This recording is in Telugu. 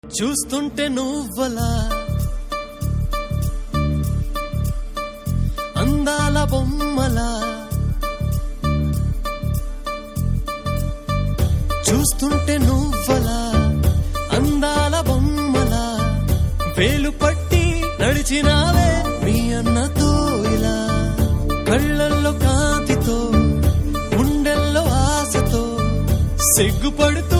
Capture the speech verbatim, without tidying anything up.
చూస్తుంటే నువ్వలా అందాల బొమ్మలా, చూస్తుంటే నువ్వలా అందాల బొమ్మలా, వేలు పట్టి నడిచినావే మీ అన్నతో ఇలా, కళ్ళల్లో కాంతితో గుండెల్లో ఆశతో సిగ్గుపడుతూ